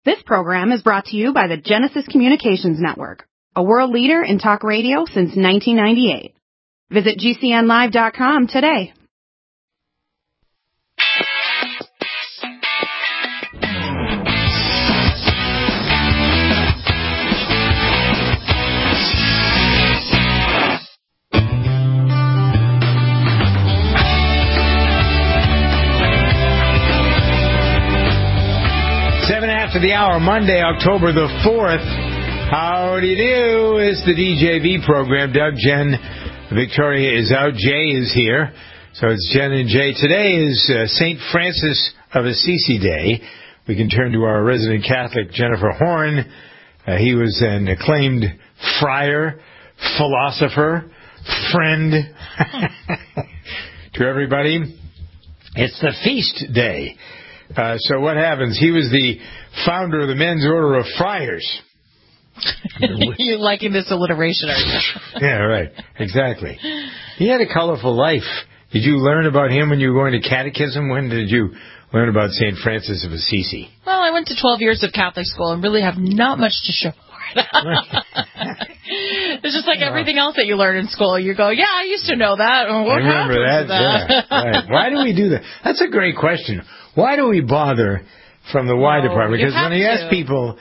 This program is brought to you by the Genesis Communications Network, a world leader in talk radio since 1998. Visit GCNlive.com today. After the hour, Monday, October the 4th. Howdy do. It's the DJV program. Doug, Jen, Victoria is out. Jay is here. So it's Jen and Jay. Today is St. Francis of Assisi Day. We can turn to our resident Catholic, Jennifer Horn. He was an acclaimed friar, philosopher, friend to everybody. It's the feast day. So what happens? He was the founder of the Men's Order of Friars. You're liking this alliteration, are you? Yeah, right. Exactly. He had a colorful life. Did you learn about him when you were going to catechism? When did you learn about St. Francis of Assisi? Well, I went to 12 years of Catholic school and really have not much to show for it. It's just like everything else that you learn in school. You go, yeah, I used to know that. What I remember that. Yeah, right. Why do we do that? That's a great question. Why do we bother from the Y department? Because when you ask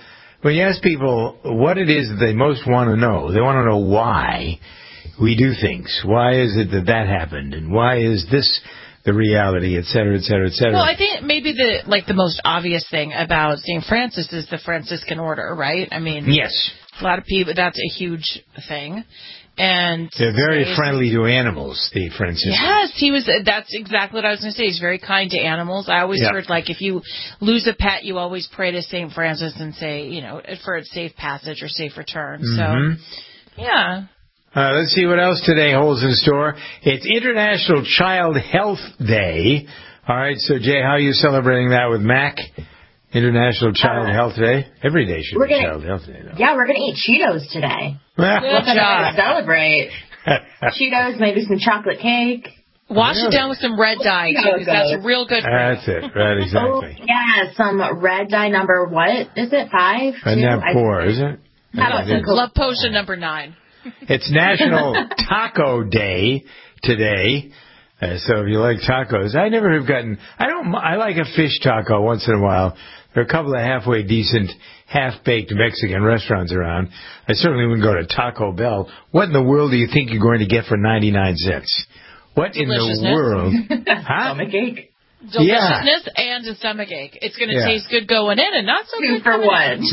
people what it is that they most want to know, they want to know why we do things. Why is it that happened? And why is this the reality, et cetera, et cetera, et cetera? Well, I think maybe the most obvious thing about St. Francis is the Franciscan order, right? I mean, yes. A lot of people, that's a huge thing. And they're very friendly to animals, the Franciscans. Yes, that's exactly what I was going to say. He's very kind to animals. I always heard, like, if you lose a pet, you always pray to St. Francis and say, for its safe passage or safe return. Mm-hmm. So, yeah. Let's see what else today holds in store. It's International Child Health Day. All right, so, Jay, how are you celebrating that with Mac? International Child Health Day? Every day should be Child Health Day, though. Yeah, we're going to eat Cheetos today. Good job. Celebrate. Cheetos, maybe some chocolate cake. Wash it down with some red dye, too, because that's real good for you. That's it. Right, exactly. Oh, yeah, some red dye number, what is it, 5? Not 4, is it? Love potion number 9. It's National Taco Day today. So if you like tacos, I never have gotten, I like a fish taco once in a while. There are a couple of halfway decent, half-baked Mexican restaurants around. I certainly wouldn't go to Taco Bell. What in the world do you think you're going to get for 99 cents? What in the world? Huh? Stomach ache. Deliciousness and a stomach ache. It's going to taste good going in and not so good for one.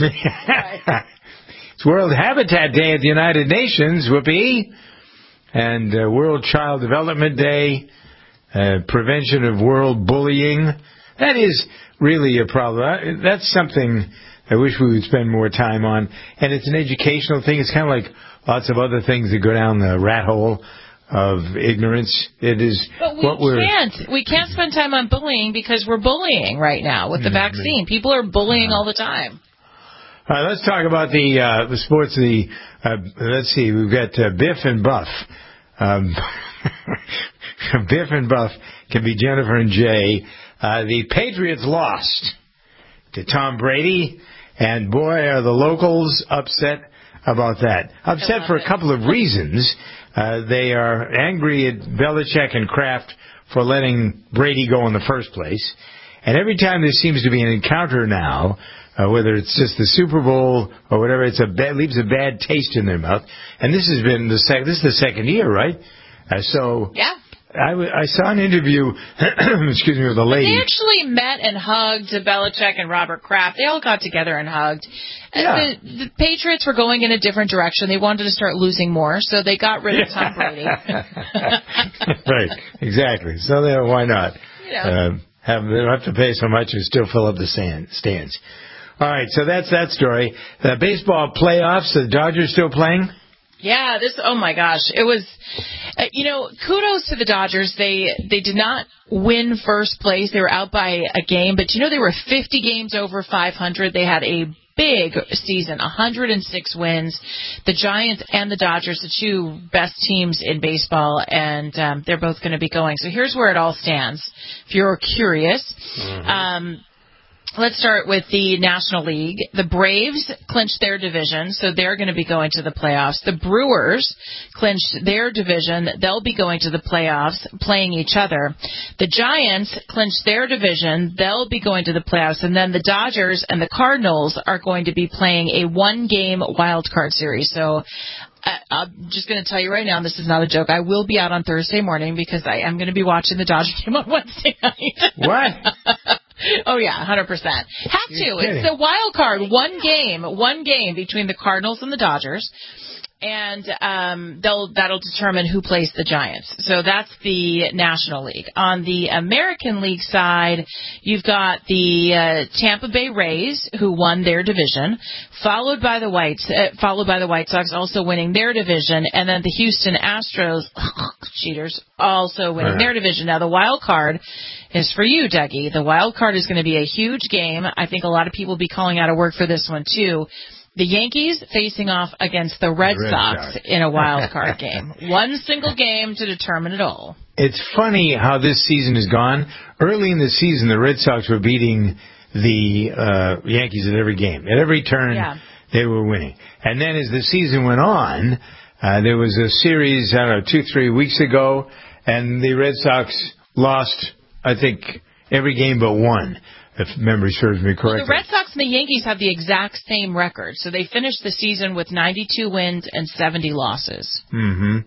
It's World Habitat Day at the United Nations, whoopee. And World Child Development Day, prevention of world bullying. That is really a problem. That's something I wish we would spend more time on. And it's an educational thing. It's kind of like lots of other things that go down the rat hole of ignorance. It is. But we can't spend time on bullying because we're bullying right now with the vaccine. People are bullying all the time. All right, let's talk about the sports. Let's see, we've got Biff and Buff. Biff and Buff can be Jennifer and Jay. The Patriots lost to Tom Brady, and boy, are the locals upset about that. Upset for a couple of reasons. They are angry at Belichick and Kraft for letting Brady go in the first place. And every time there seems to be an encounter now, whether it's just the Super Bowl or whatever, leaves a bad taste in their mouth. And this has been this is the second year, right? Yeah. I saw an interview, with a lady. They actually met and hugged Belichick and Robert Kraft. They all got together and hugged. Yeah. The Patriots were going in a different direction. They wanted to start losing more, so they got rid of Tom Brady. Right, exactly. So why not? They don't have to pay so much and still fill up the stands. All right, so that's that story. The baseball playoffs, the Dodgers still playing? Yeah, oh my gosh. It was, kudos to the Dodgers. They did not win first place. They were out by a game, but they were 50 games over 500. They had a big season, 106 wins. The Giants and the Dodgers, the two best teams in baseball, and they're both going to be going. So here's where it all stands, if you're curious. Let's start with the National League. The Braves clinched their division, so they're going to be going to the playoffs. The Brewers clinched their division. They'll be going to the playoffs, playing each other. The Giants clinched their division. They'll be going to the playoffs. And then the Dodgers and the Cardinals are going to be playing a one-game wild card series. So I'm just going to tell you right now, this is not a joke. I will be out on Thursday morning because I am going to be watching the Dodger game on Wednesday night. What? Oh, yeah, 100%. Have to. It's the wild card. One game between the Cardinals and the Dodgers. And that'll determine who plays the Giants. So that's the National League. On the American League side, you've got the Tampa Bay Rays, who won their division, followed by the White Sox, also winning their division, and then the Houston Astros, cheaters, also winning their division. Now the wild card is for you, Dougie. The wild card is going to be a huge game. I think a lot of people will be calling out of work for this one too. The Yankees facing off against the Red Sox in a wild card game. One single game to determine it all. It's funny how this season has gone. Early in the season, the Red Sox were beating the Yankees at every game. At every turn, they were winning. And then as the season went on, there was a series, 2-3 weeks ago, and the Red Sox lost, I think, every game but one, if memory serves me correctly. Well, the Red Sox and the Yankees have the exact same record. So they finished the season with 92 wins and 70 losses. Mm-hmm.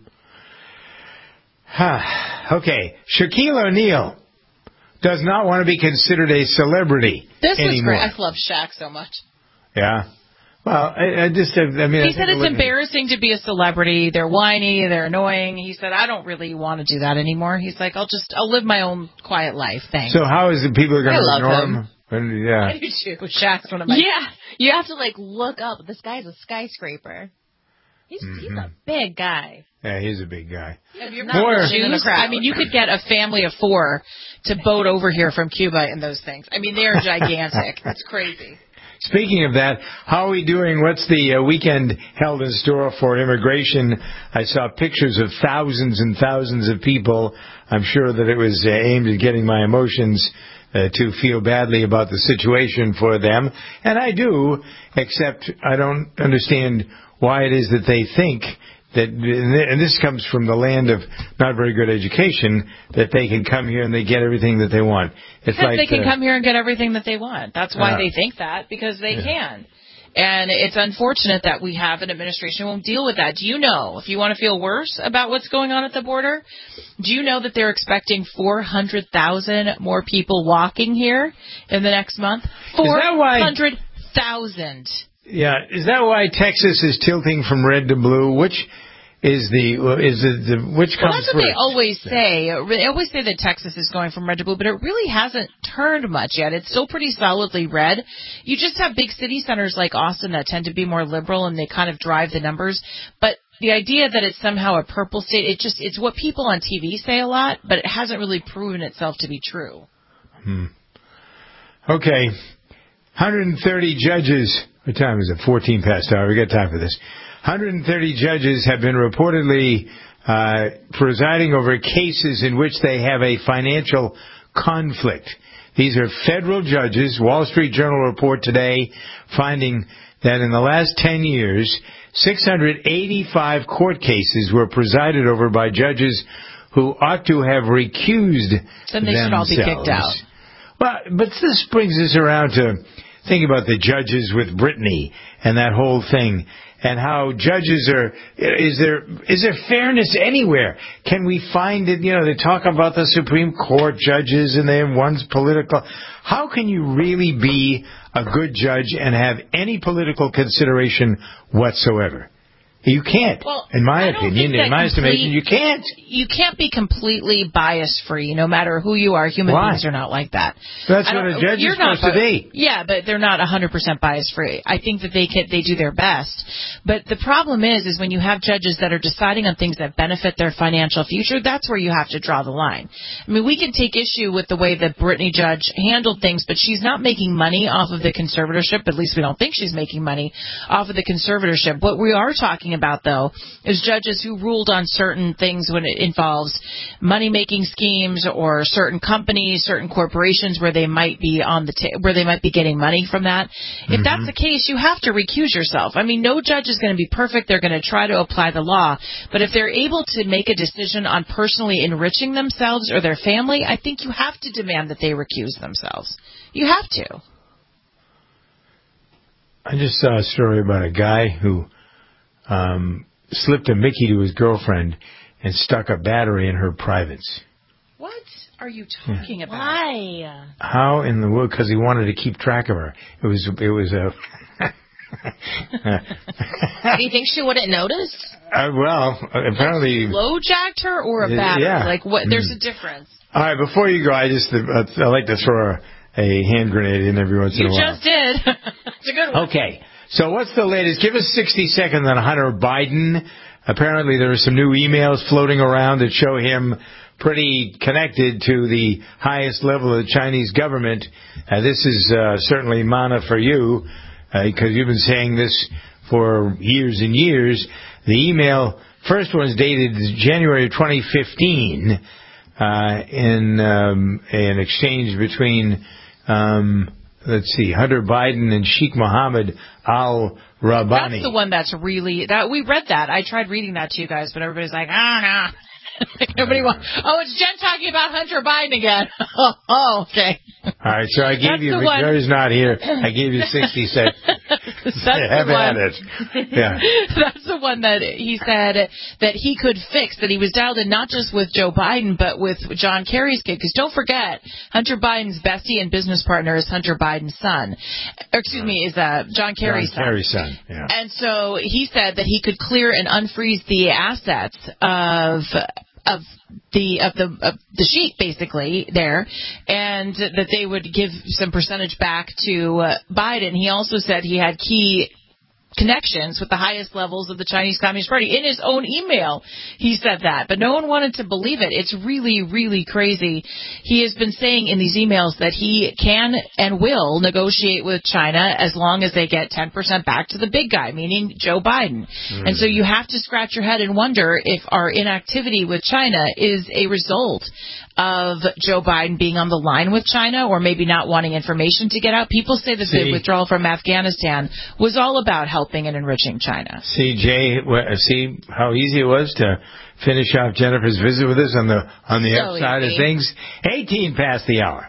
Okay. Shaquille O'Neal does not want to be considered a celebrity anymore. This was great. I love Shaq so much. Yeah. Well, he said it's embarrassing to be a celebrity. They're whiny. They're annoying. He said, I don't really want to do that anymore. He's like, I'll live my own quiet life. Thanks. So how is it people are going to ignore him? Yeah. I do too. Shaq's one of my... Yeah. You have to, look up. This guy's a skyscraper. He's a big guy. Yeah, he's a big guy. I mean, you could get a family of 4 to boat over here from Cuba in those things. I mean, they're gigantic. It's crazy. Speaking of that, how are we doing? What's the weekend held in store for immigration? I saw pictures of thousands and thousands of people. I'm sure that it was aimed at getting my emotions to feel badly about the situation for them. And I do, except I don't understand why it is that they think that, and this comes from the land of not very good education, that they can come here and they get everything that they want. It's because they can come here and get everything that they want. That's why they think that, because they can. And it's unfortunate that we have an administration who won't deal with that. Do you know, if you want to feel worse about what's going on at the border, do you know that they're expecting 400,000 more people walking here in the next month? 400,000. Yeah, is that why Texas is tilting from red to blue? Which is which comes that's what first? They always say. They always say that Texas is going from red to blue, but it really hasn't turned much yet. It's still pretty solidly red. You just have big city centers like Austin that tend to be more liberal, and they kind of drive the numbers. But the idea that it's somehow a purple state, it's what people on TV say a lot, but it hasn't really proven itself to be true. Okay. 130 judges. What time is it? 14 past hour. We got time for this. 130 judges have been reportedly presiding over cases in which they have a financial conflict. These are federal judges. Wall Street Journal report today finding that in the last 10 years, 685 court cases were presided over by judges who ought to have recused themselves. Then they should all be kicked out. Well, but this brings us around to think about the judges with Brittany and that whole thing, and how judges are. Is there fairness anywhere? Can we find it? They talk about the Supreme Court judges and then one's political. How can you really be a good judge and have any political consideration whatsoever? You can't. Well, in my opinion, in my estimation, you can't. You can't be completely bias-free, no matter who you are. Human beings are not like that. That's what a judge is supposed to be. Yeah, but they're not 100% bias-free. I think that they do their best. But the problem is when you have judges that are deciding on things that benefit their financial future, that's where you have to draw the line. I mean, we can take issue with the way that Brittany Judge handled things, but she's not making money off of the conservatorship. At least we don't think she's making money off of the conservatorship. What we are talking talking about, though, is judges who ruled on certain things when it involves money-making schemes or certain companies, certain corporations where they might be where they might be getting money from that. If that's the case, you have to recuse yourself. I mean, no judge is going to be perfect. They're going to try to apply the law. But if they're able to make a decision on personally enriching themselves or their family, I think you have to demand that they recuse themselves. You have to. I just saw a story about a guy who slipped a Mickey to his girlfriend and stuck a battery in her privates. What are you talking about? Why? How in the world? Because he wanted to keep track of her. It was a... Do you think she wouldn't notice? Well, apparently... Low jacked her or a battery? Yeah. Like, what? There's a difference. All right, before you go, I like to throw a hand grenade in every once in a while. You just did. It's a good one. Okay, so what's the latest? Give us 60 seconds on Hunter Biden. Apparently there are some new emails floating around that show him pretty connected to the highest level of the Chinese government. This is certainly mana for you, because you've been saying this for years and years. The email, first one is dated January 2015, in an exchange between, Hunter Biden and Sheikh Mohammed al-Rabbani. That's the one that's really... we read that. I tried reading that to you guys, but everybody's like, no. Nobody wants... Oh, it's Jen talking about Hunter Biden again. Oh, okay. All right, so I gave you... Jerry's not here. I gave you 60 seconds. Have at it. Yeah. That's the one that he said that he could fix, that he was dialed in not just with Joe Biden, but with John Kerry's kid. Because don't forget, Hunter Biden's bestie and business partner is Hunter Biden's son. Is John Kerry's son. John Kerry's son, yeah. And so he said that he could clear and unfreeze the assets of the sheet basically there, and that they would give some percentage back to Biden. He also said he had key connections with the highest levels of the Chinese Communist Party. In his own email, he said that, but no one wanted to believe it. It's really, really crazy. He has been saying in these emails that he can and will negotiate with China as long as they get 10% back to the big guy, meaning Joe Biden. And so you have to scratch your head and wonder if our inactivity with China is a result of Joe Biden being on the line with China, or maybe not wanting information to get out. People say that the withdrawal from Afghanistan was all about helping and enriching China. See, Jay, see how easy it was to finish off Jennifer's visit with us on the upside of things. 18 past the hour.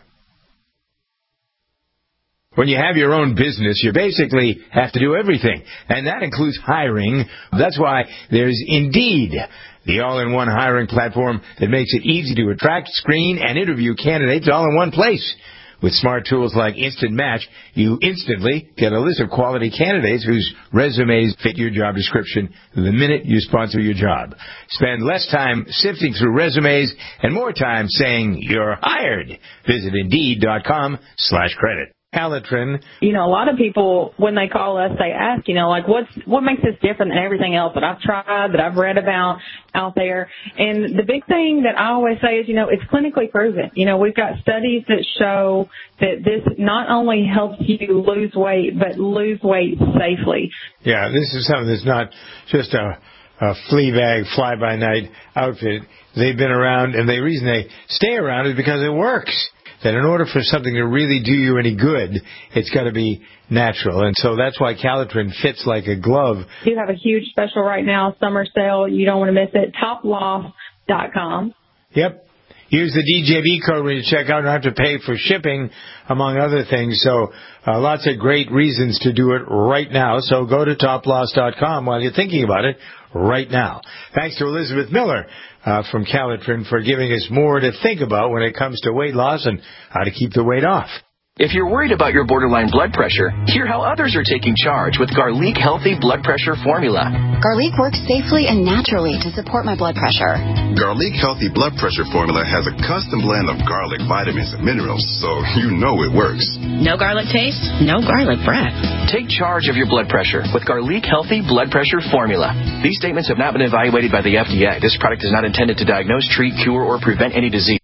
When you have your own business, you basically have to do everything, and that includes hiring. That's why there's Indeed, the all-in-one hiring platform that makes it easy to attract, screen, and interview candidates all in one place. With smart tools like Instant Match, you instantly get a list of quality candidates whose resumes fit your job description the minute you sponsor your job. Spend less time sifting through resumes and more time saying you're hired. Visit Indeed.com/credit. Calitrin. A lot of people, when they call us, they ask, what makes this different than everything else that I've tried, that I've read about out there? And the big thing that I always say is, it's clinically proven. We've got studies that show that this not only helps you lose weight, but lose weight safely. Yeah, this is something that's not just a flea bag, fly-by-night outfit. They've been around, and the reason they stay around is because it works. That in order for something to really do you any good, it's got to be natural. And so that's why Calitrin fits like a glove. You have a huge special right now, summer sale. You don't want to miss it. Toploss.com. Yep. Use the DJB code when you check out and have to pay for shipping, among other things. So lots of great reasons to do it right now. So go to toploss.com while you're thinking about it right now. Thanks to Elizabeth Miller from Calitrin for giving us more to think about when it comes to weight loss and how to keep the weight off. If you're worried about your borderline blood pressure, hear how others are taking charge with Garlic Healthy Blood Pressure Formula. Garlic works safely and naturally to support my blood pressure. Garlic Healthy Blood Pressure Formula has a custom blend of garlic, vitamins, and minerals, so you know it works. No garlic taste, no garlic breath. Take charge of your blood pressure with Garlic Healthy Blood Pressure Formula. These statements have not been evaluated by the FDA. This product is not intended to diagnose, treat, cure, or prevent any disease.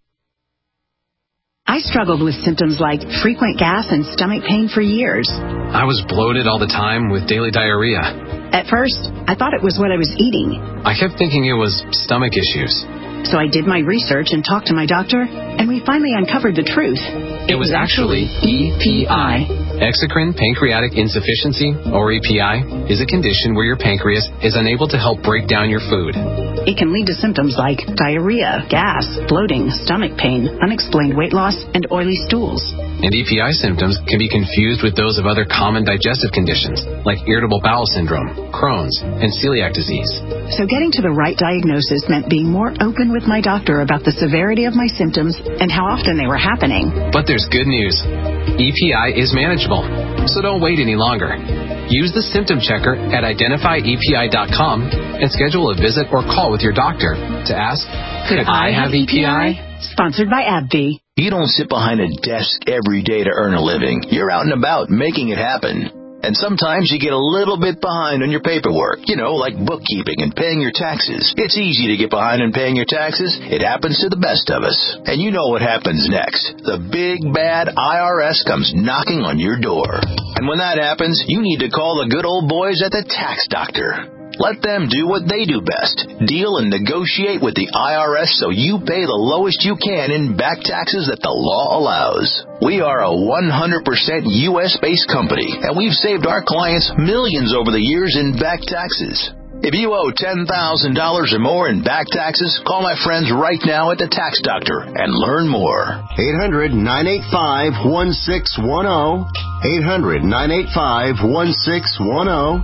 I struggled with symptoms like frequent gas and stomach pain for years. I was bloated all the time with daily diarrhea. At first, I thought it was what I was eating. I kept thinking it was stomach issues. So I did my research and talked to my doctor, and we finally uncovered the truth. It was actually EPI. Exocrine pancreatic insufficiency, or EPI, is a condition where your pancreas is unable to help break down your food. It can lead to symptoms like diarrhea, gas, bloating, stomach pain, unexplained weight loss, and oily stools. And EPI symptoms can be confused with those of other common digestive conditions, like irritable bowel syndrome, Crohn's, and celiac disease. So getting to the right diagnosis meant being more open with my doctor about the severity of my symptoms and how often they were happening. But there's good news. EPI is manageable, so don't wait any longer. Use the symptom checker at identifyepi.com and schedule a visit or call with your doctor to ask, could I have EPI? Sponsored by AbbVie. You don't sit behind a desk every day to earn a living. You're out and about making it happen. And sometimes you get a little bit behind on your paperwork, like bookkeeping and paying your taxes. It's easy to get behind on paying your taxes. It happens to the best of us. And you know what happens next. The big, bad IRS comes knocking on your door. And when that happens, you need to call the good old boys at the Tax Doctor. Let them do what they do best. Deal and negotiate with the IRS so you pay the lowest you can in back taxes that the law allows. We are a 100% U.S.-based company, and we've saved our clients millions over the years in back taxes. If you owe $10,000 or more in back taxes, call my friends right now at the Tax Doctor and learn more. 800-985-1610. 800-985-1610.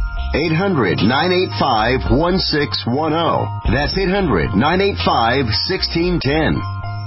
800-985-1610. That's 800-985-1610.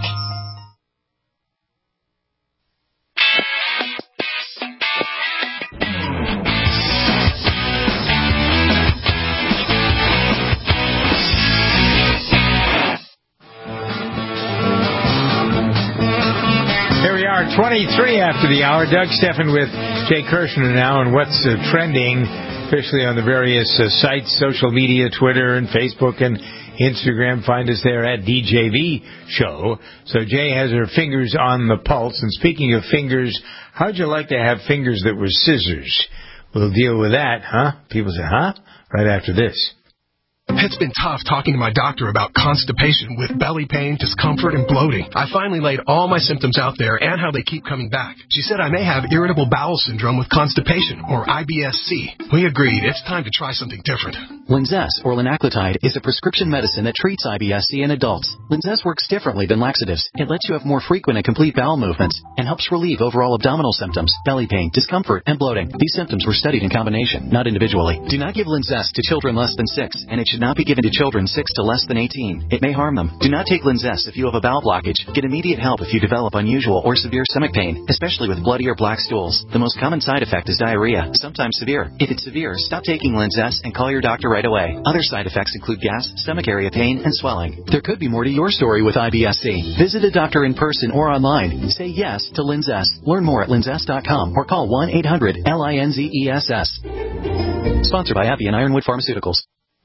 Here we are, 23 after the hour. Doug Steffen with Jay Kirshner now, and what's trending officially on the various sites, social media, Twitter and Facebook and Instagram. Find us there at DJV Show. So Jay has her fingers on the pulse. And speaking of fingers, how'd you like to have fingers that were scissors? We'll deal with that, huh? People say, huh? Right after this. It's been tough talking to my doctor about constipation with belly pain, discomfort, and bloating. I finally laid all my symptoms out there and how they keep coming back. She said I may have irritable bowel syndrome with constipation, or IBS-C. We agreed it's time to try something different. Linzess, or linaclotide, is a prescription medicine that treats IBS-C in adults. Linzess works differently than laxatives. It lets you have more frequent and complete bowel movements and helps relieve overall abdominal symptoms, belly pain, discomfort, and bloating. These symptoms were studied in combination, not individually. Do not give Linzess to children less than 6, and it should not be given to children 6 to less than 18. It may harm them. Do not take Linzess if you have a bowel blockage. Get immediate help if you develop unusual or severe stomach pain, especially with bloody or black stools. The most common side effect is diarrhea, sometimes severe. If it's severe, stop taking Linzess and call your doctor right away. Other side effects include gas, stomach area pain, and swelling. There could be more to your story with IBS-C. Visit a doctor in person or online. Say yes to Linzess. Learn more at linzess.com or call 1-800-LINZESS. Sponsored by AbbVie and Ironwood Pharmaceuticals.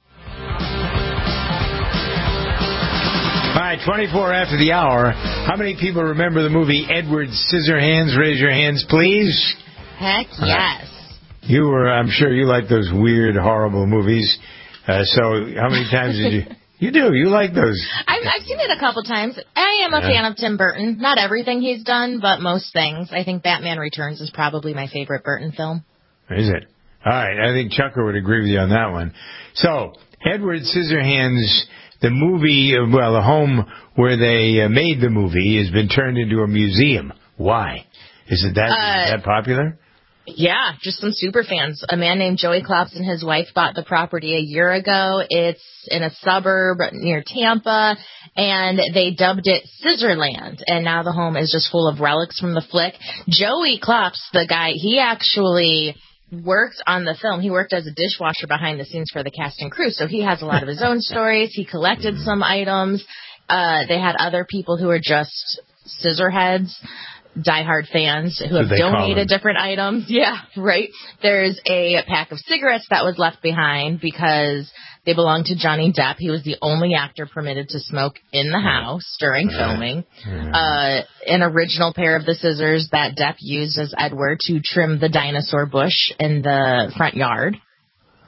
All right, 24 after the hour. How many people remember the movie Edward Scissorhands? Raise your hands, please. Heck yes. You were, I'm sure you like those weird, horrible movies. So how many times did you... You do. You like those. I've seen it a couple times. I am a fan of Tim Burton. Not everything he's done, but most things. I think Batman Returns is probably my favorite Burton film. Is it? All right. I think Chucker would agree with you on that one. So, Edward Scissorhands, the movie, well, the home where they made the movie has been turned into a museum. Why? Is it that popular? Yeah, just some super fans. A man named Joey Klops and his wife bought the property a year ago. It's in a suburb near Tampa, and they dubbed it Scissorland. And now the home is just full of relics from the flick. Joey Klops, the guy, he actually worked on the film. He worked as a dishwasher behind the scenes for the cast and crew, so he has a lot of his own stories. He collected some items. They had other people who are just scissorheads, diehard fans who have donated different items. Yeah, right. There's a pack of cigarettes that was left behind because they belonged to Johnny Depp. He was the only actor permitted to smoke in the house during filming. An original pair of the scissors that Depp used as Edward to trim the dinosaur bush in the front yard.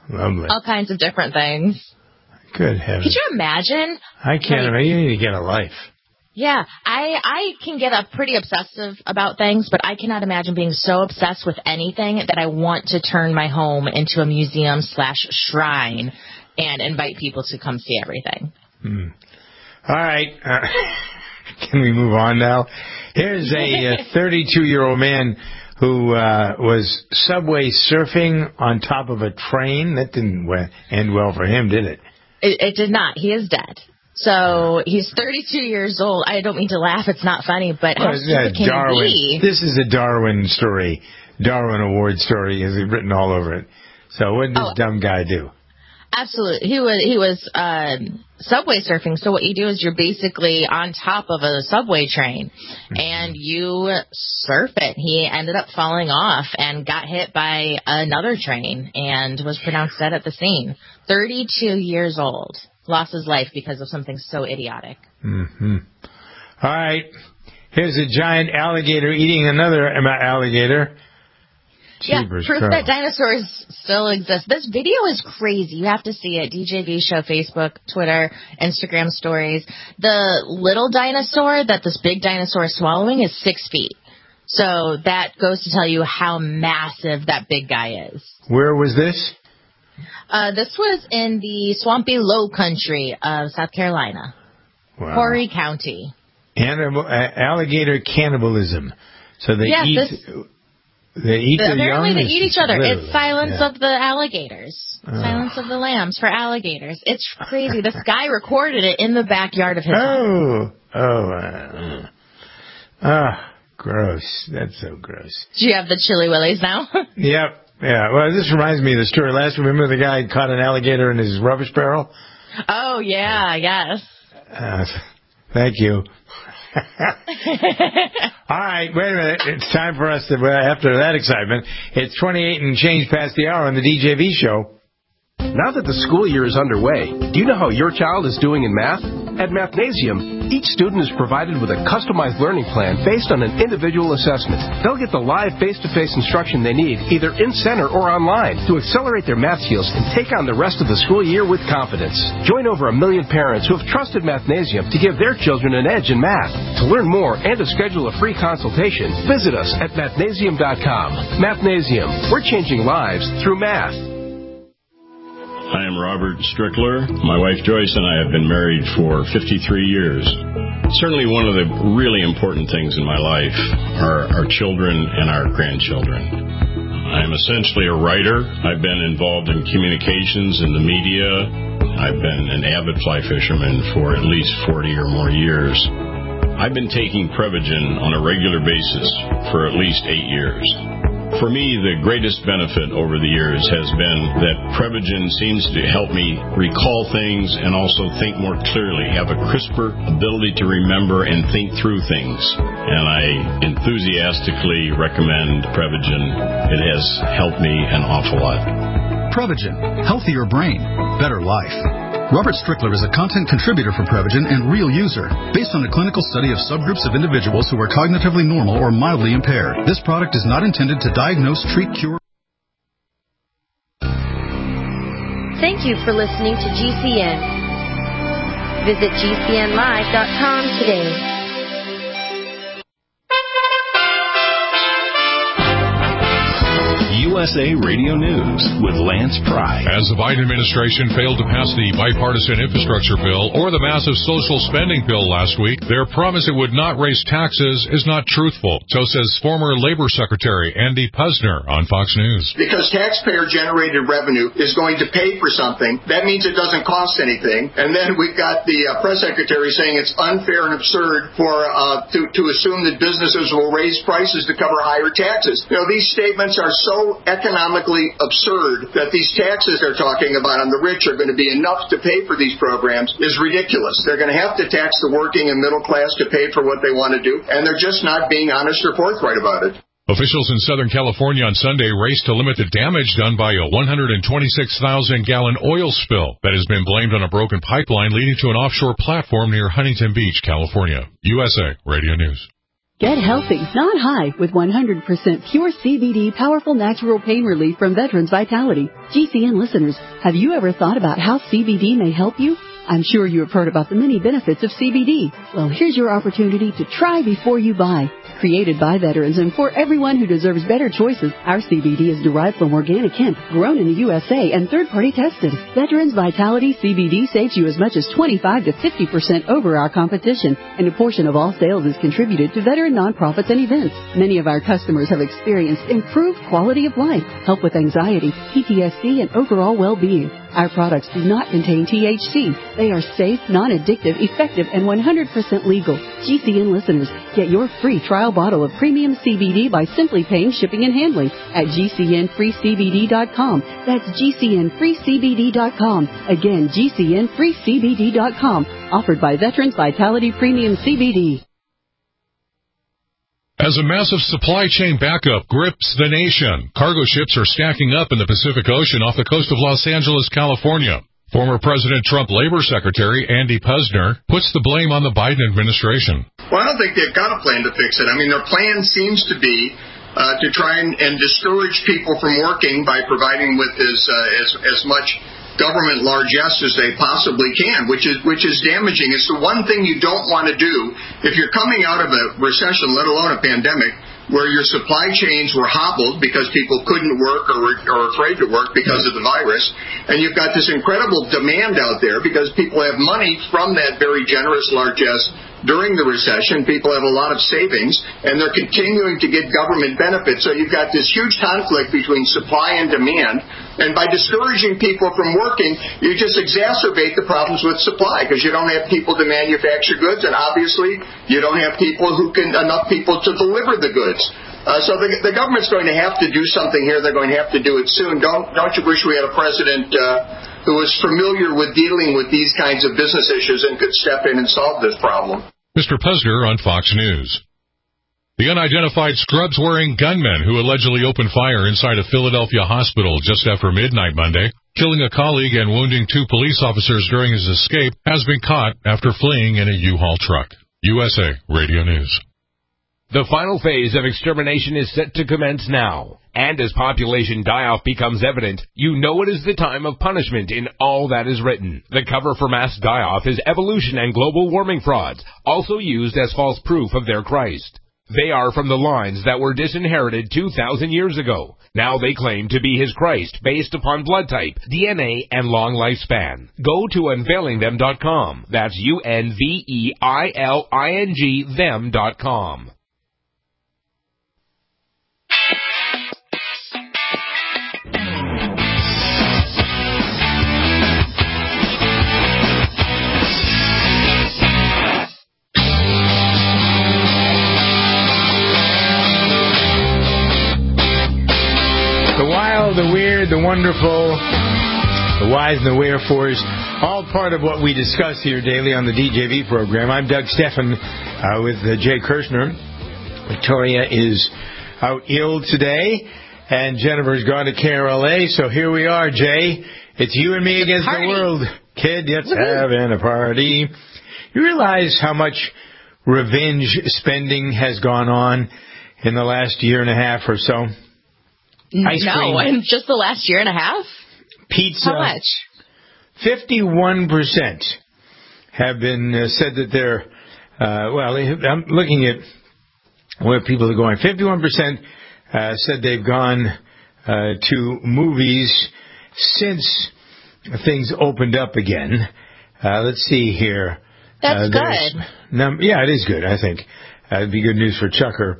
Lovely. All kinds of different things. Good heavens. Could you imagine? I can't imagine. You need to get a life. Yeah, I can get pretty obsessive about things, but I cannot imagine being so obsessed with anything that I want to turn my home into a museum/shrine and invite people to come see everything. All right. Can we move on now? Here's a 32-year-old man who was subway surfing on top of a train. That didn't end well for him, did it? It did not. He is dead. So he's 32 years old. I don't mean to laugh. It's not funny, but how stupid can Darwin. he be? This is a Darwin story. Darwin Award story is written all over it. So what did this dumb guy do? Absolutely. He was subway surfing. So what you do is you're basically on top of a subway train and you surf it. He ended up falling off and got hit by another train and was pronounced dead at the scene. 32 years old. Lost his life because of something so idiotic. All right. Here's a giant alligator eating another alligator. Proof that dinosaurs still exist. This video is crazy. You have to see it. DJV Show, Facebook, Twitter, Instagram stories. The little dinosaur that this big dinosaur is swallowing is 6 feet. So that goes to tell you how massive that big guy is. Where was this? This was in the swampy low country of South Carolina. Wow. Horry County. Alligator cannibalism. So they eat... They eat their apparently young? They eat each other. Literally. It's Silence of the Alligators. Silence of the Lambs for alligators. It's crazy. This guy recorded it in the backyard of his home. Gross. That's so gross. Do you have the Chili Willies now? Yep. Yeah. Well, this reminds me of the story last. Remember the guy caught an alligator in his rubbish barrel? Oh, yeah. Yes. Thank you. All right, wait a minute. It's time for us to, after that excitement, it's 28 and change past the hour on the DJV Show. Now that the school year is underway, do you know how your child is doing in math? At Mathnasium, each student is provided with a customized learning plan based on an individual assessment. They'll get the live face-to-face instruction they need, either in-center or online, to accelerate their math skills and take on the rest of the school year with confidence. Join over 1 million parents who have trusted Mathnasium to give their children an edge in math. To learn more and to schedule a free consultation, visit us at mathnasium.com. Mathnasium, we're changing lives through math. I am Robert Strickler. My wife Joyce and I have been married for 53 years. Certainly one of the really important things in my life are our children and our grandchildren. I'm essentially a writer. I've been involved in communications in the media. I've been an avid fly fisherman for at least 40 or more years. I've been taking Prevagen on a regular basis for at least 8 years. For me, the greatest benefit over the years has been that Prevagen seems to help me recall things and also think more clearly, have a crisper ability to remember and think through things. And I enthusiastically recommend Prevagen. It has helped me an awful lot. Prevagen. Healthier brain. Better life. Robert Strickler is a content contributor for Prevagen and real user, based on a clinical study of subgroups of individuals who are cognitively normal or mildly impaired. This product is not intended to diagnose, treat, cure. Thank you for listening to GCN. Visit GCNlive.com today. USA Radio News with Lance Pry. As the Biden administration failed to pass the bipartisan infrastructure bill or the massive social spending bill last week, their promise it would not raise taxes is not truthful. So says former Labor Secretary Andy Puzner on Fox News. Because taxpayer-generated revenue is going to pay for something, that means it doesn't cost anything. And then we've got the press secretary saying it's unfair and absurd for to assume that businesses will raise prices to cover higher taxes. You know, these statements are so economically absurd that these taxes they're talking about on the rich are going to be enough to pay for these programs is ridiculous. They're going to have to tax the working and middle class to pay for what they want to do, and they're just not being honest or forthright about it. Officials in Southern California on Sunday raced to limit the damage done by a 126,000-gallon oil spill that has been blamed on a broken pipeline leading to an offshore platform near Huntington Beach, California. USA Radio News. Get healthy, not high, with 100% pure CBD powerful natural pain relief from Veterans Vitality. GCN listeners, have you ever thought about how CBD may help you? I'm sure you have heard about the many benefits of CBD. Well, here's your opportunity to try before you buy. Created by veterans and for everyone who deserves better choices, our CBD is derived from organic hemp, grown in the USA, and third-party tested. Veterans Vitality CBD saves you as much as 25 to 50% over our competition, and a portion of all sales is contributed to veteran nonprofits and events. Many of our customers have experienced improved quality of life, help with anxiety, PTSD, and overall well-being. Our products do not contain THC. They are safe, non-addictive, effective, and 100% legal. GCN listeners, get your free trial bottle of premium CBD by simply paying shipping and handling at GCNFreeCBD.com. That's GCNFreeCBD.com. Again, GCNFreeCBD.com. Offered by Veterans Vitality Premium CBD. As a massive supply chain backup grips the nation, cargo ships are stacking up in the Pacific Ocean off the coast of Los Angeles, California. Former President Trump Labor Secretary Andy Puzder puts the blame on the Biden administration. Well, I don't think they've got a plan to fix it. I mean, their plan seems to be to try and discourage people from working by providing with as much government largesse as they possibly can, which is damaging. It's the one thing you don't want to do if you're coming out of a recession, let alone a pandemic, where your supply chains were hobbled because people couldn't work or were afraid to work because of the virus, and you've got this incredible demand out there because people have money from that very generous largesse during the recession. People have a lot of savings, and they're continuing to get government benefits. So you've got this huge conflict between supply and demand. And by discouraging people from working, you just exacerbate the problems with supply because you don't have people to manufacture goods, and obviously you don't have enough people to deliver the goods. So the government's going to have to do something here. They're going to have to do it soon. Don't you wish we had a president who was familiar with dealing with these kinds of business issues and could step in and solve this problem? Mr. Puzder on Fox News. The unidentified scrubs-wearing gunman who allegedly opened fire inside a Philadelphia hospital just after midnight Monday, killing a colleague and wounding 2 police officers during his escape, has been caught after fleeing in a U-Haul truck. USA Radio News. The final phase of extermination is set to commence now. And as population die-off becomes evident, you know it is the time of punishment in all that is written. The cover for mass die-off is evolution and global warming frauds, also used as false proof of their Christ. They are from the lines that were disinherited 2,000 years ago. Now they claim to be his Christ based upon blood type, DNA, and long lifespan. Go to unveilingthem.com. That's UNVEILING them.com. The weird, the wonderful, the wise, and the wherefores, all part of what we discuss here daily on the DJV program. I'm Doug Steffen with Jay Kirshner. Victoria is out ill today, and Jennifer's gone to KRLA, so here we are, Jay. It's you and me against the world. Kid, let's having a party. You realize how much revenge spending has gone on in the last year and a half or so? Ice cream. No, in just the last year and a half? Pizza. How much? 51% have been said that they're, I'm looking at where people are going. 51% said they've gone to movies since things opened up again. Let's see here. That's good. Yeah, it is good, I think. It'd be good news for Chucker.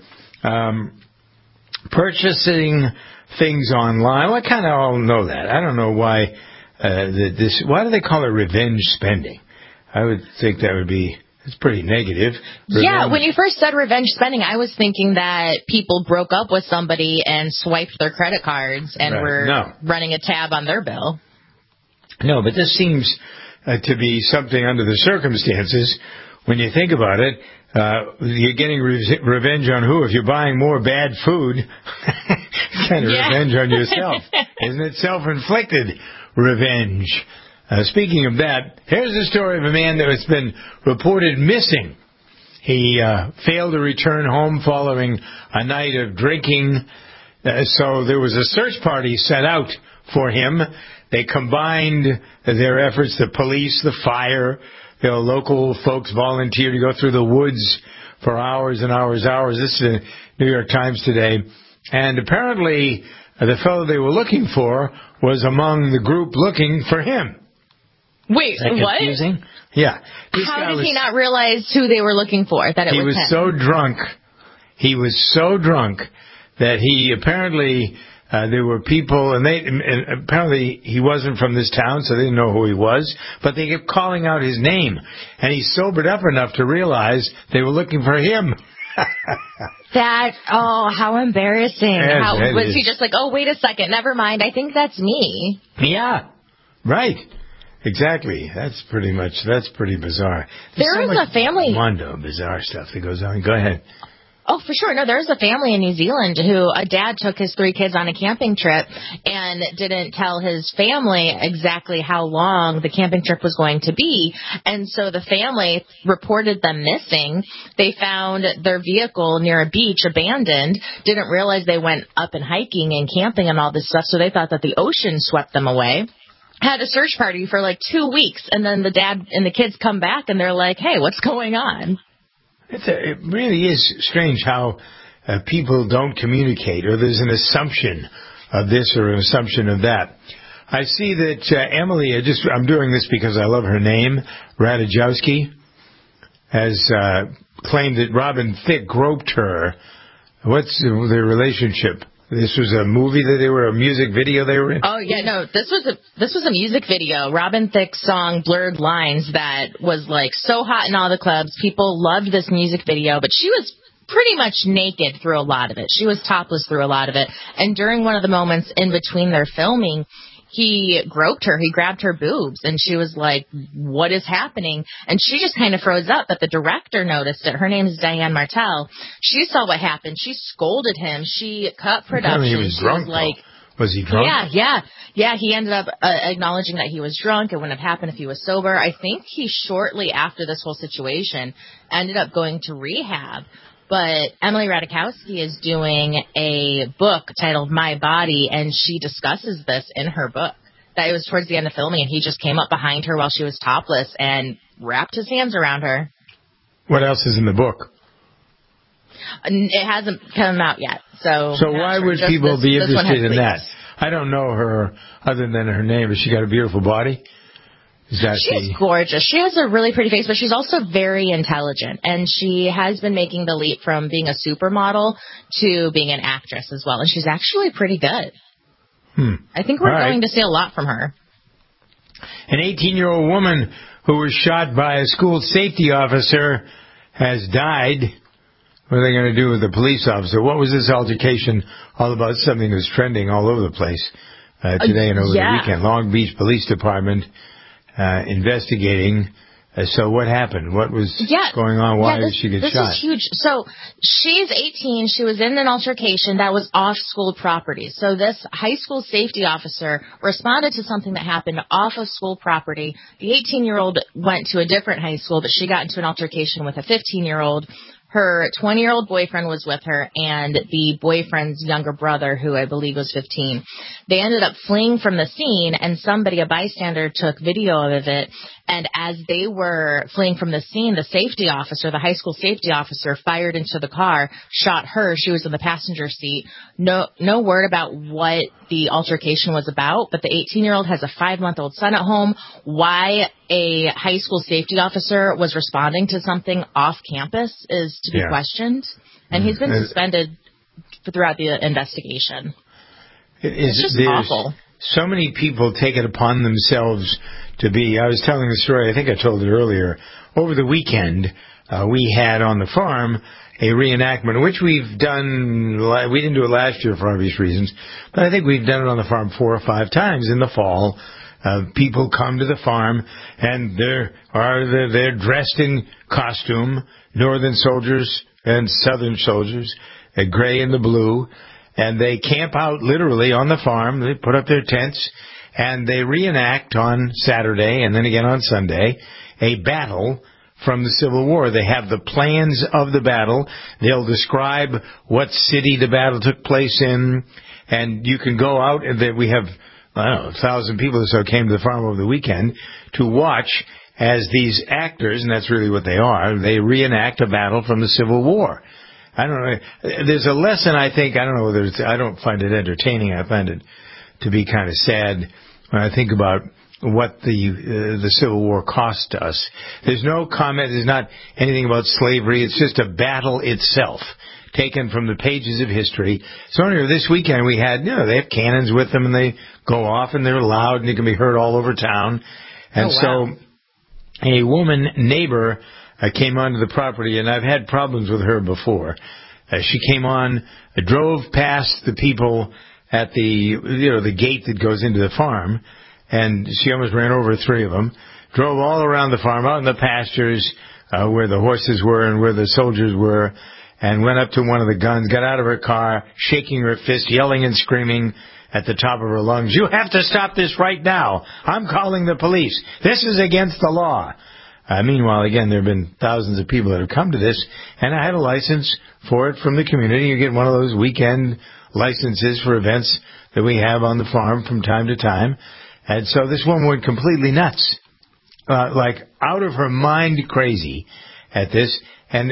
Purchasing things online. Well, I kind of all know that. I don't know why why do they call it revenge spending? I would think it's pretty negative. Yeah, when you first said revenge spending, I was thinking that people broke up with somebody and swiped their credit cards and were running a tab on their bill. No, but this seems to be something under the circumstances. When you think about it, you're getting revenge on who? If you're buying more bad food, kind of revenge on yourself. Isn't it self-inflicted revenge? Speaking of that, here's the story of a man that has been reported missing. He failed to return home following a night of drinking. So there was a search party set out for him. They combined their efforts, the police, the fire, local folks volunteered to go through the woods for hours and hours. This is the New York Times today. And apparently the fellow they were looking for was among the group looking for him. Wait, what? Confusing? Yeah. How did he not realize who they were looking for, that it was him? He was so drunk. He was so drunk that he apparently... there were people, and apparently he wasn't from this town, so they didn't know who he was, but they kept calling out his name, and he sobered up enough to realize they were looking for him. How embarrassing. Yes, was he just like, oh, wait a second, never mind, I think that's me? Yeah, right. Exactly. That's pretty bizarre. There is a family. Bizarre stuff that goes on. Go ahead. Oh, for sure. No, there's a family in New Zealand who a dad took his 3 kids on a camping trip and didn't tell his family exactly how long the camping trip was going to be. And so the family reported them missing. They found their vehicle near a beach abandoned, didn't realize they went up and hiking and camping and all this stuff, so they thought that the ocean swept them away. Had a search party for like 2 weeks, and then the dad and the kids come back and they're like, hey, what's going on? It really is strange how people don't communicate, or there's an assumption of this or an assumption of that. I see that Emily, I'm doing this because I love her name, Ratajkowski, has claimed that Robin Thicke groped her. What's their relationship? This was a movie a music video they were in? Oh, yeah, no, this was a music video. Robin Thicke's song, Blurred Lines, that was, like, so hot in all the clubs. People loved this music video, but she was pretty much naked through a lot of it. She was topless through a lot of it. And during one of the moments in between their filming, he groped her. He grabbed her boobs, and she was like, what is happening? And she just kind of froze up, but the director noticed it. Her name is Diane Martel. She saw what happened. She scolded him. She cut production. He was drunk, was he drunk? Yeah, he ended up acknowledging that he was drunk. It wouldn't have happened if he was sober. I think he shortly after this whole situation ended up going to rehab. But Emily Ratajkowski is doing a book titled My Body, and she discusses this in her book. That it was towards the end of filming, and he just came up behind her while she was topless and wrapped his hands around her. What else is in the book? It hasn't come out yet. So why would people be interested in that? I don't know her other than her name, but she got a beautiful body. She's gorgeous. She has a really pretty face, but she's also very intelligent. And she has been making the leap from being a supermodel to being an actress as well. And she's actually pretty good. I think we're going to see a lot from her. An 18-year-old woman who was shot by a school safety officer has died. What are they going to do with the police officer? What was this altercation all about? Something that was trending all over the place today and over the weekend. Long Beach Police Department investigating. So what happened? What was going on? Why did she get shot? This is huge. So she's 18. She was in an altercation that was off school property. So this high school safety officer responded to something that happened off of school property. The 18-year-old went to a different high school, but she got into an altercation with a 15-year-old. Her 20-year-old boyfriend was with her, and the boyfriend's younger brother, who I believe was 15. They ended up fleeing from the scene, and a bystander, took video of it. And as they were fleeing from the scene, the safety officer, the high school safety officer, fired into the car, shot her. She was in the passenger seat. No word about what the altercation was about, but the 18-year-old has a 5-month-old son at home. Why a high school safety officer was responding to something off campus is to be questioned. And he's been suspended throughout the investigation. It's just awful. So many people take it upon themselves to be. I was telling the story, I think I told it earlier. Over the weekend, we had on the farm a reenactment, which we've done. We didn't do it last year for obvious reasons, but I think we've done it on the farm 4 or 5 times in the fall. People come to the farm, and they're dressed in costume, northern soldiers and southern soldiers, a gray and the blue. And they camp out literally on the farm. They put up their tents, and they reenact on Saturday and then again on Sunday a battle from the Civil War. They have the plans of the battle. They'll describe what city the battle took place in, and you can go out, and we have, 1,000 people or so came to the farm over the weekend to watch as these actors, and that's really what they are, they reenact a battle from the Civil War. I don't know. There's a lesson, I think, I don't know whether it's, I don't find it entertaining. I find it to be kind of sad when I think about what the Civil War cost us. There's no comment, there's not anything about slavery. It's just a battle itself, taken from the pages of history. So anyway, this weekend we had, they have cannons with them, and they go off, and they're loud, and they can be heard all over town. And so a woman neighbor came onto the property, and I've had problems with her before. She came on, drove past the people at the gate that goes into the farm, and she almost ran over 3 of them, drove all around the farm, out in the pastures where the horses were and where the soldiers were, and went up to one of the guns, got out of her car, shaking her fist, yelling and screaming at the top of her lungs, "You have to stop this right now. I'm calling the police. This is against the law." Meanwhile, again, there have been thousands of people that have come to this, and I had a license for it from the community. You get one of those weekend licenses for events that we have on the farm from time to time. And so this woman went completely nuts, like out of her mind crazy at this, and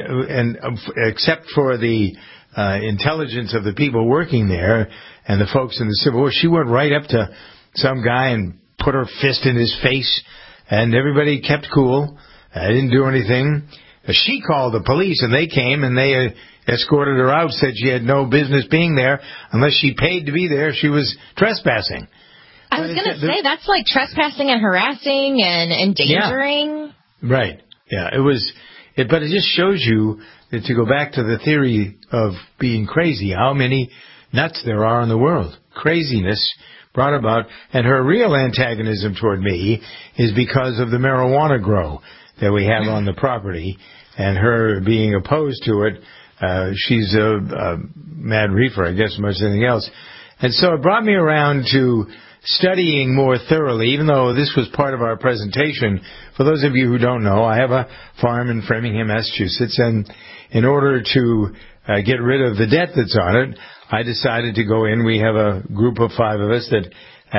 except for the intelligence of the people working there and the folks in the Civil War, she went right up to some guy and put her fist in his face, and everybody kept cool. I didn't do anything. She called the police, and they came, and they escorted her out, said she had no business being there unless she paid to be there. She was trespassing. I was going to say, that's like trespassing and harassing and endangering. Yeah. Right. Yeah, but it just shows you that, to go back to the theory of being crazy, how many nuts there are in the world. Craziness brought about, and her real antagonism toward me is because of the marijuana grow that we have on the property, and her being opposed to it. She's a mad reefer, I guess, much anything else. And so it brought me around to studying more thoroughly, even though this was part of our presentation. For those of you who don't know, I have a farm in Framingham, Massachusetts, and in order to get rid of the debt that's on it, I decided to go in. We have a group of 5 of us that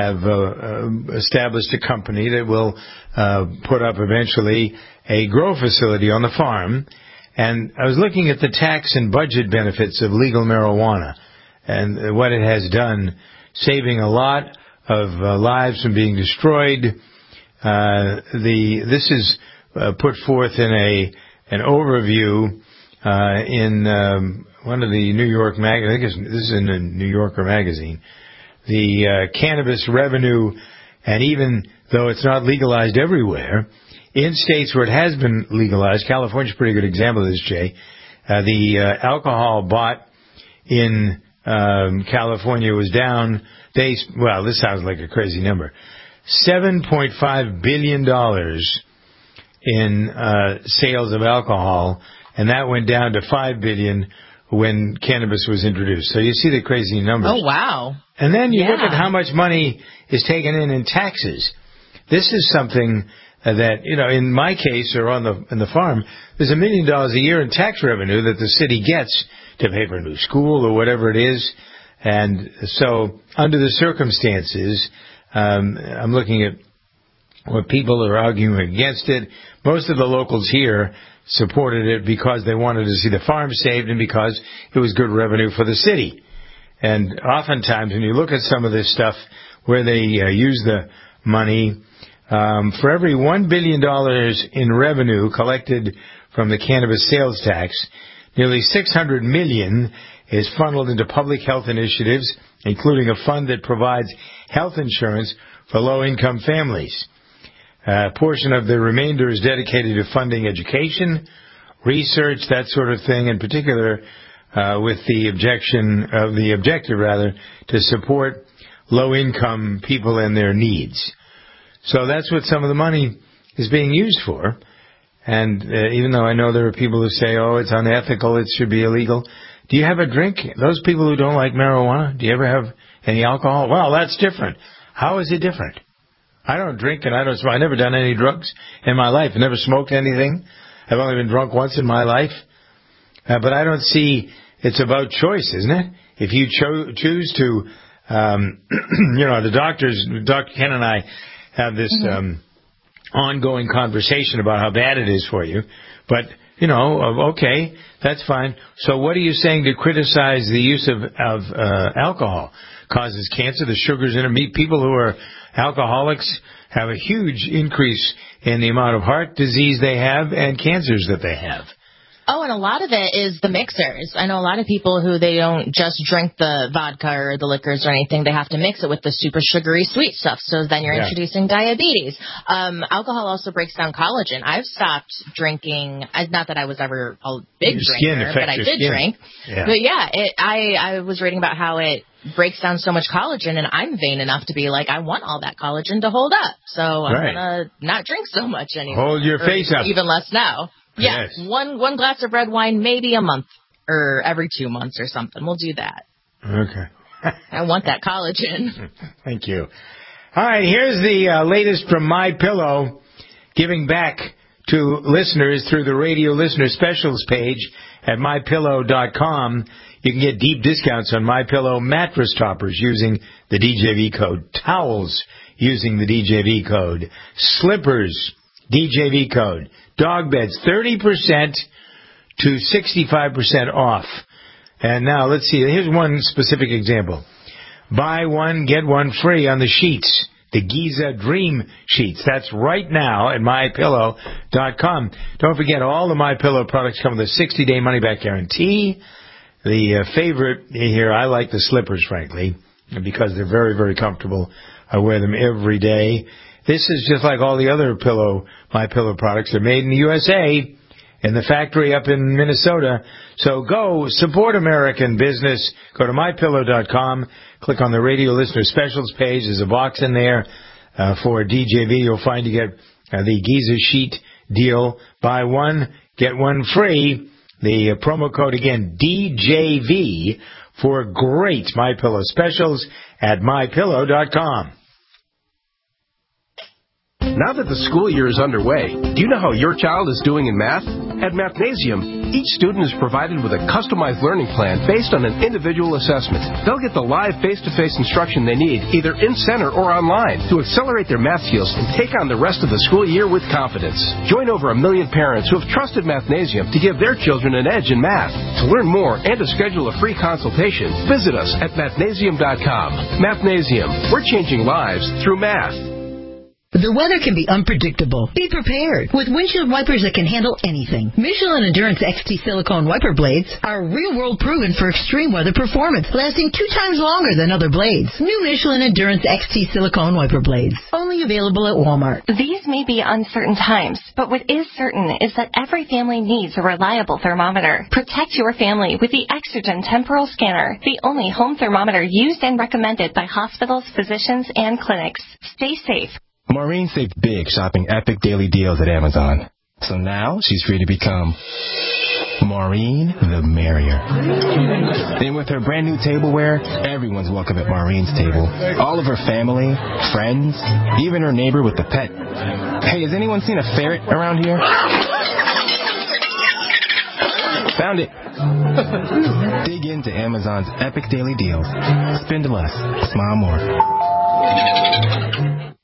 have established a company that will put up eventually a grow facility on the farm. And I was looking at the tax and budget benefits of legal marijuana and what it has done, saving a lot of lives from being destroyed. This is put forth in an overview in one of the New York I think this is in the New Yorker magazine. The cannabis revenue, and even though it's not legalized everywhere, in states where it has been legalized, California's a pretty good example of this, Jay. The alcohol bought in California was down. This sounds like a crazy number. $7.5 billion in sales of alcohol, and that went down to $5 billion when cannabis was introduced. So you see the crazy numbers. Oh, wow. And then you look at how much money is taken in taxes. This is something that, in my case, or in the farm, there's $1 million a year in tax revenue that the city gets to pay for a new school or whatever it is. And so, under the circumstances, I'm looking at what people are arguing against it. Most of the locals here supported it because they wanted to see the farm saved and because it was good revenue for the city. And oftentimes, when you look at some of this stuff where they use the money, for every $1 billion in revenue collected from the cannabis sales tax, nearly $600 million is funneled into public health initiatives, including a fund that provides health insurance for low-income families. A portion of the remainder is dedicated to funding education, research, that sort of thing, in particular with the objective to support low-income people and their needs. So that's what some of the money is being used for. And even though I know there are people who say, oh, it's unethical, it should be illegal. Do you have a drink? Those people who don't like marijuana, do you ever have any alcohol? Well, that's different. How is it different? I don't drink and I don't smoke. I've never done any drugs in my life. I never smoked anything. I've only been drunk once in my life. But I don't see, it's about choice, isn't it? If you choose to, Dr. Ken and I have this ongoing conversation about how bad it is for you. But, okay, that's fine. So what are you saying to criticize the use of alcohol? Causes cancer, the sugars in it. People who are alcoholics have a huge increase in the amount of heart disease they have and cancers that they have. Oh, and a lot of it is the mixers. I know a lot of people who they don't just drink the vodka or the liquors or anything. They have to mix it with the super sugary sweet stuff. So then you're introducing diabetes. Alcohol also breaks down collagen. I've stopped drinking. Not that I was ever a big drinker, but I did drink. Yeah. But I was reading about how it breaks down so much collagen, and I'm vain enough to be like, I want all that collagen to hold up. So I'm going to not drink so much anymore. Hold your face up. Even less now. Yeah, yes. One glass of red wine, maybe a month or every 2 months or something. We'll do that. Okay. I want that collagen. Thank you. All right, here's the latest from MyPillow, giving back to listeners through the radio listener specials page at MyPillow.com. You can get deep discounts on MyPillow mattress toppers using the DJV code, towels using the DJV code, slippers, DJV code, dog beds, 30% to 65% off. And now, let's see. Here's one specific example. Buy one, get one free on the sheets, the Giza Dream Sheets. That's right now at MyPillow.com. Don't forget, all the MyPillow products come with a 60-day money-back guarantee. The favorite here, I like the slippers, frankly, because they're very, very comfortable. I wear them every day. This is just like all the other MyPillow products. They're made in the USA in the factory up in Minnesota. So go support American business. Go to MyPillow.com. Click on the radio listener specials page. There's a box in there for DJV. You'll find you get the Giza sheet deal. Buy one, get one free. The promo code again, DJV, for great MyPillow specials at MyPillow.com. Now that the school year is underway, do you know how your child is doing in math? At Mathnasium, each student is provided with a customized learning plan based on an individual assessment. They'll get the live face-to-face instruction they need, either in-center or online, to accelerate their math skills and take on the rest of the school year with confidence. Join over 1 million parents who have trusted Mathnasium to give their children an edge in math. To learn more and to schedule a free consultation, visit us at Mathnasium.com. Mathnasium, we're changing lives through math. The weather can be unpredictable. Be prepared with windshield wipers that can handle anything. Michelin Endurance XT silicone wiper blades are real-world proven for extreme weather performance, lasting 2 times longer than other blades. New Michelin Endurance XT silicone wiper blades, only available at Walmart. These may be uncertain times, but what is certain is that every family needs a reliable thermometer. Protect your family with the Exergen Temporal Scanner, the only home thermometer used and recommended by hospitals, physicians, and clinics. Stay safe. Maureen saved big shopping epic daily deals at Amazon. So now she's free to become Maureen the Merrier. And with her brand new tableware, everyone's welcome at Maureen's table. All of her family, friends, even her neighbor with the pet. Hey, has anyone seen a ferret around here? Found it. Dig into Amazon's epic daily deals. Spend less, smile more.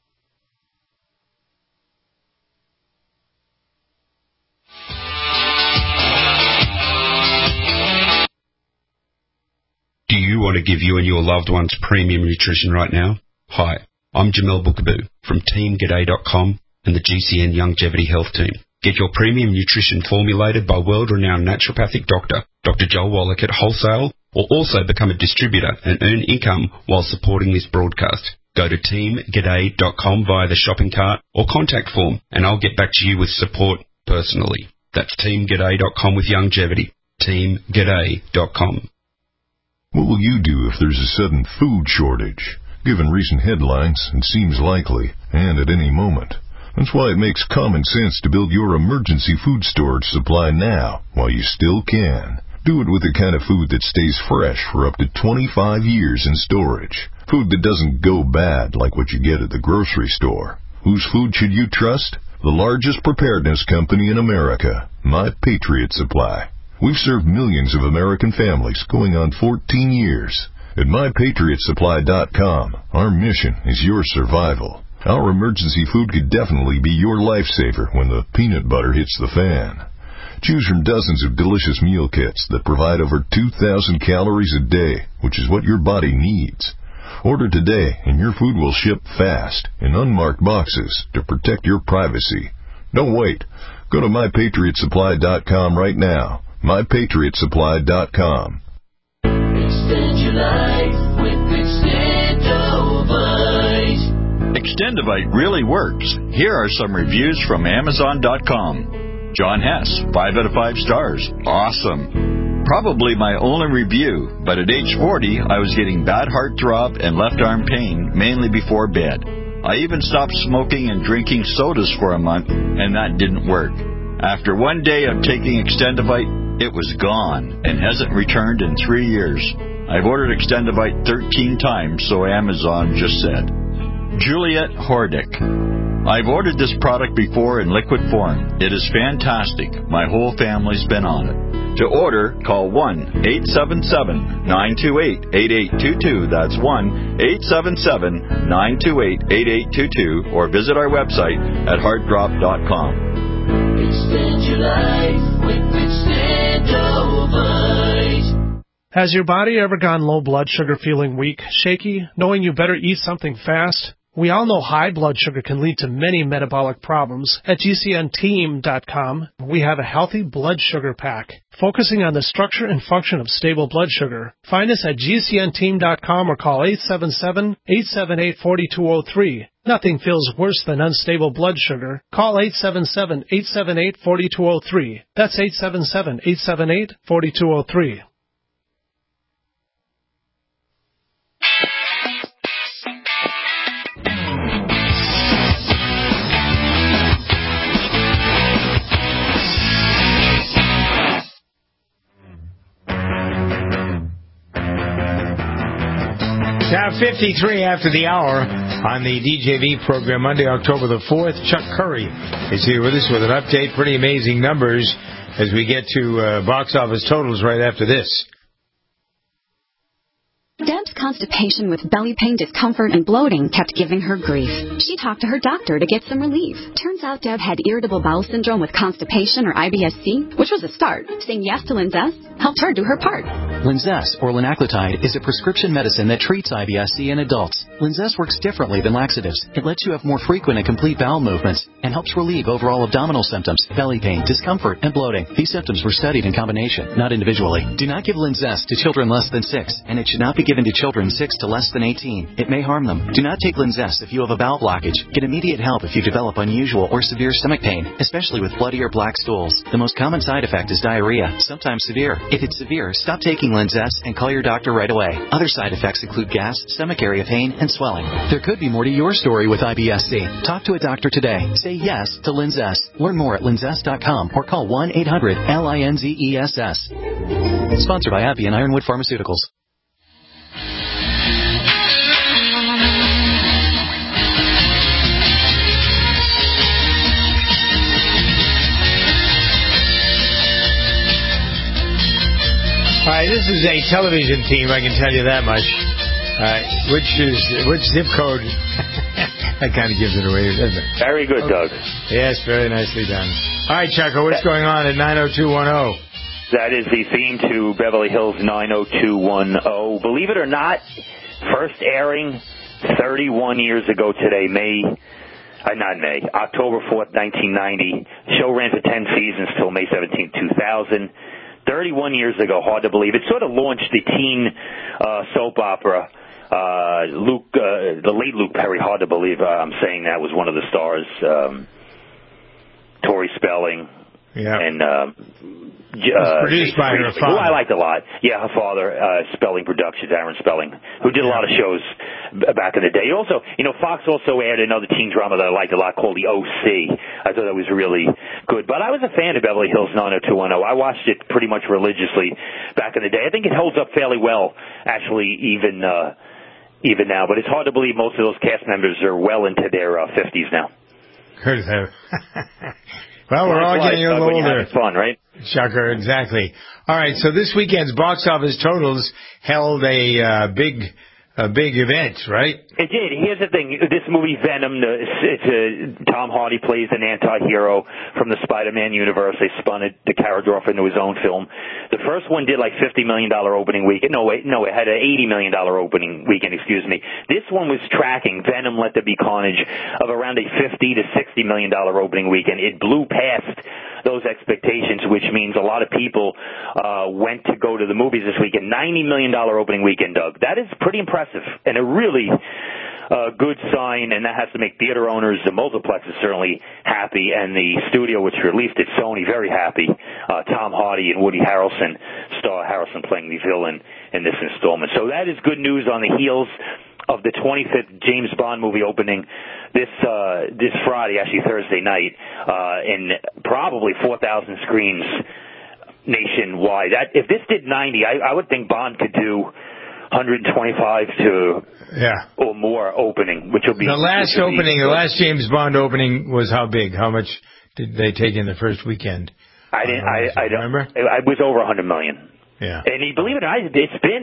Do you want to give you and your loved ones premium nutrition right now? Hi, I'm Jamel Bookaboo from TeamGaday.com and the GCN Longevity Health Team. Get your premium nutrition formulated by world-renowned naturopathic doctor, Dr. Joel Wallach at wholesale, or also become a distributor and earn income while supporting this broadcast. Go to TeamGaday.com via the shopping cart or contact form, and I'll get back to you with support personally. That's TeamGaday.com with longevity. TeamGaday.com. What will you do if there's a sudden food shortage? Given recent headlines, it seems likely, and at any moment. That's why it makes common sense to build your emergency food storage supply now, while you still can. Do it with the kind of food that stays fresh for up to 25 years in storage. Food that doesn't go bad like what you get at the grocery store. Whose food should you trust? The largest preparedness company in America, My Patriot Supply. We've served millions of American families going on 14 years. At MyPatriotSupply.com, our mission is your survival. Our emergency food could definitely be your lifesaver when the peanut butter hits the fan. Choose from dozens of delicious meal kits that provide over 2,000 calories a day, which is what your body needs. Order today, and your food will ship fast in unmarked boxes to protect your privacy. Don't wait. Go to MyPatriotSupply.com right now. MyPatriotSupply.com. Extend your life with Extendovite. Extendovite really works. Here are some reviews from Amazon.com. John Hess, 5 out of 5 stars. Awesome. Probably my only review, but at age 40, I was getting bad heartthrob and left arm pain, mainly before bed. I even stopped smoking and drinking sodas for a month, and that didn't work. After one day of taking Extendovite, it was gone and hasn't returned in 3 years. I've ordered Extendovite 13 times, so Amazon just said. Juliet Hordick. I've ordered this product before in liquid form. It is fantastic. My whole family's been on it. To order, call 1-877-928-8822. That's 1-877-928-8822. Or visit our website at heartdrop.com. Extend your life with Extendovite. Has your body ever gone low blood sugar, feeling weak, shaky, knowing you better eat something fast? We all know high blood sugar can lead to many metabolic problems. At GCNteam.com, we have a healthy blood sugar pack, focusing on the structure and function of stable blood sugar. Find us at GCNteam.com or call 877-878-4203. Nothing feels worse than unstable blood sugar. Call 877-878-4203. That's 877-878-4203. Now 53 after the hour on the DJV program, Monday, October the 4th. Chuck Curry is here with us with an update. Pretty amazing numbers as we get to box office totals right after this. Deb's constipation with belly pain, discomfort, and bloating kept giving her grief. She talked to her doctor to get some relief. Turns out Deb had irritable bowel syndrome with constipation, or IBS-C, which was a start. Saying yes to Linzess helped her do her part. Linzess, or linaclotide, is a prescription medicine that treats IBS-C in adults. Linzess works differently than laxatives. It lets you have more frequent and complete bowel movements and helps relieve overall abdominal symptoms, belly pain, discomfort, and bloating. These symptoms were studied in combination, not individually. Do not give Linzess to children less than 6, and it should not be given to children 6 to less than 18. It may harm them. Do not take Linzess if you have a bowel blockage. Get immediate help if you develop unusual or severe stomach pain, especially with bloody or black stools. The most common side effect is diarrhea, sometimes severe. If it's severe, stop taking Linzess and call your doctor right away. Other side effects include gas, stomach area pain, and swelling. There could be more to your story with IBS-C. Talk to a doctor today. Say yes to Linzess. Learn more at linzess.com or call 1-800-LINZESS. Sponsored by AbbVie and Ironwood Pharmaceuticals. All right, this is a television team, I can tell you that much. Which zip code? That kind of gives it away, doesn't it? Very good, Doug. Yes, very nicely done. All right, Chucko, what's going on at 90210? That is the theme to Beverly Hills 90210. Believe it or not, first airing 31 years ago today, October 4th, 1990. Show ran for 10 seasons till May 17th, 2000. 31 years ago, hard to believe. It sort of launched the teen soap opera. The late Luke Perry, hard to believe I'm saying that, was one of the stars. Tori Spelling. Yeah. And produced by her father. Who I liked a lot. Yeah, her father, Spelling Productions, Aaron Spelling, who did a lot of shows back in the day. Also, Fox also aired another teen drama that I liked a lot called The O.C. I thought that was really good. But I was a fan of Beverly Hills 90210. I watched it pretty much religiously back in the day. I think it holds up fairly well, actually, even now. But it's hard to believe most of those cast members are well into their 50s now. Heard of that. Well, we're all getting a little older. Fun, right? Shocker, exactly. All right, so this weekend's box office totals held a big event, right? It did. Here's the thing. This movie, Venom, Tom Hardy plays an anti-hero from the Spider-Man universe. They spun the character off into his own film. The first one did like $50 million opening weekend. No, it had an $80 million opening weekend, excuse me. This one was tracking Venom Let There Be Carnage of around a $50 to $60 million opening weekend. It blew past those expectations, which means a lot of people went to go to the movies this weekend. $90 million opening weekend, Doug. That is pretty impressive and a really good sign, and that has to make theater owners, the multiplexes certainly happy, and the studio which released it, Sony, very happy. Tom Hardy and Woody Harrelson, star Harrelson playing the villain in this installment. So that is good news on the heels of the 25th James Bond movie opening this Friday, actually Thursday night, in probably 4,000 screens nationwide. If this did 90, I would think Bond could do 125 to or more opening, which will be the last James Bond opening was how big? How much did they take in the first weekend? I don't remember. It was over 100 million. Yeah, and believe it or not,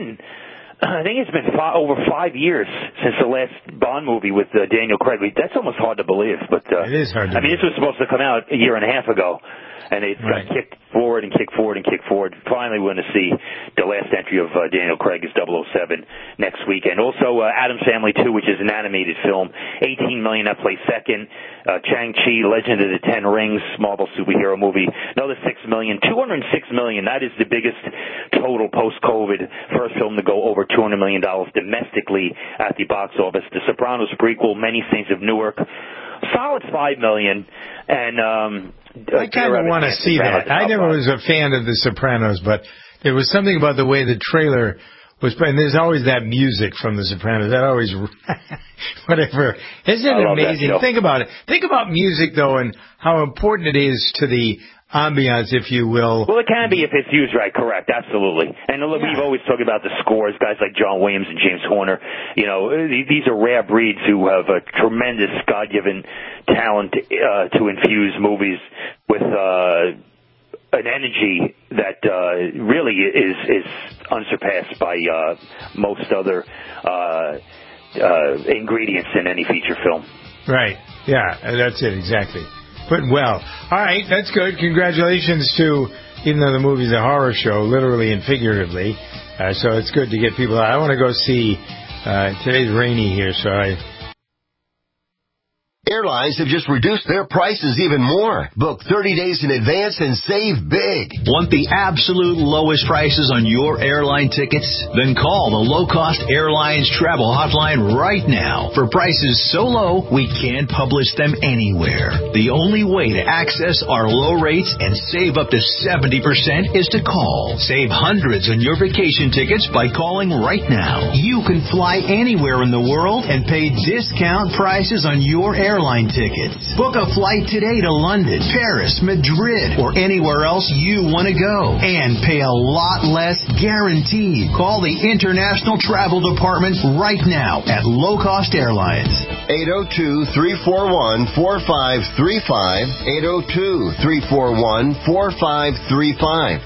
I think it's been over 5 years since the last Bond movie with Daniel Craig. That's almost hard to believe, but it is hard to believe. This was supposed to come out a year and a half ago, and they kicked forward and kicked forward and kicked forward. Finally, we're going to see the last entry of Daniel Craig as 007 next weekend. Also, Addams Family 2, which is an animated film, $18 million. That plays second. Shang-Chi, Legend of the Ten Rings, Marvel superhero movie, another $6 million. $206 million. That is the biggest total post-COVID first film to go over $200 million domestically at the box office. The Sopranos prequel, Many Saints of Newark, solid $5 million. And I kind of want to see that. I never was a fan of The Sopranos, but there was something about the way the trailer was playing. There's always that music from The Sopranos. That always, whatever. Isn't it amazing? Think about it. Think about music, though, and how important it is to the ambiance, if you will. Well, it can be if it's used right, correct, absolutely. And we've always talked about the scores, guys like John Williams and James Horner. You know, these are rare breeds who have a tremendous God-given talent to infuse movies with an energy that really is unsurpassed by most other ingredients in any feature film. Right. Yeah, that's it, exactly. But well. All right, that's good. Congratulations to, even though the movie's a horror show, literally and figuratively, so it's good to get people out. I want to go see, today's rainy here, so Airlines have just reduced their prices even more. Book 30 days in advance and save big. Want the absolute lowest prices on your airline tickets? Then call the Low Cost Airlines Travel Hotline right now. For prices so low, we can't publish them anywhere. The only way to access our low rates and save up to 70% is to call. Save hundreds on your vacation tickets by calling right now. You can fly anywhere in the world and pay discount prices on your airline tickets. Book a flight today to London, Paris, Madrid, or anywhere else you want to go. And pay a lot less guaranteed. Call the International Travel Department right now at Low Cost Airlines. 802-341-4535. 802-341-4535.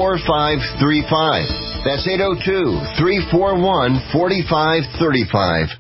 802-341-4535. That's 802-341-4535.